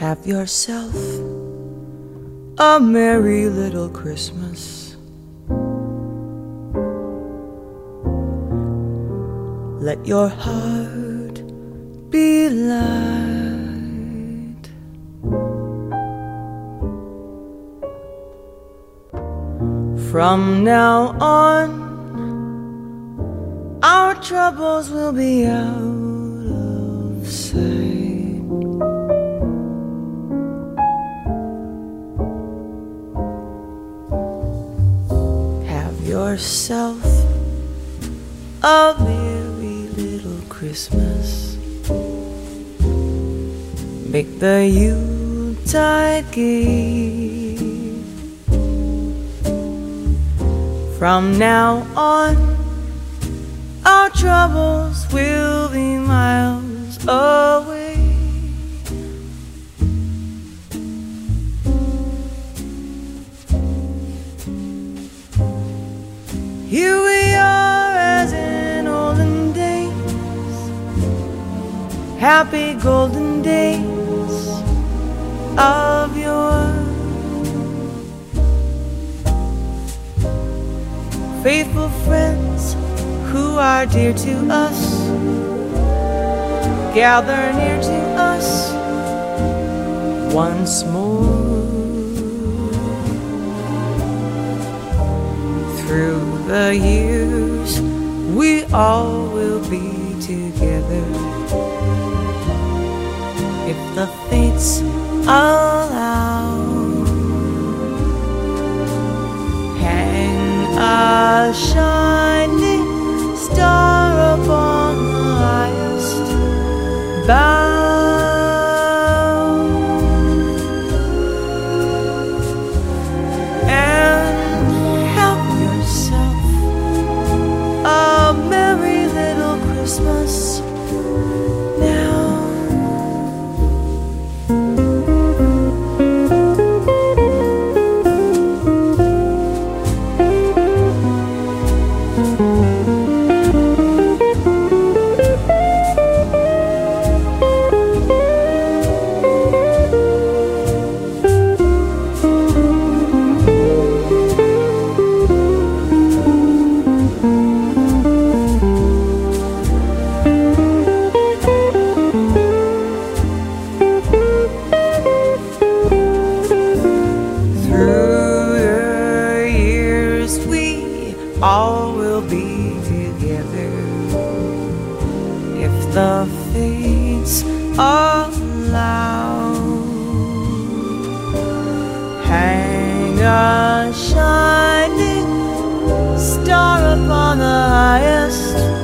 Have yourself a merry little Christmas. Let your heart be light. From now on, our troubles will be out of sight. Have yourself a merry little Christmas. Make the Yuletide gay. From now on, our troubles will be miles away. Here we are as in olden days, happy golden days of yore. Faithful friends who are dear to us, gather near to us once more. Through the years, we all will be together, if the fates allow. Hang a shining star upon the highest bough, and help yourself a merry little Christmas now. All will be together, if the fates allow. Hang a shining star upon the highest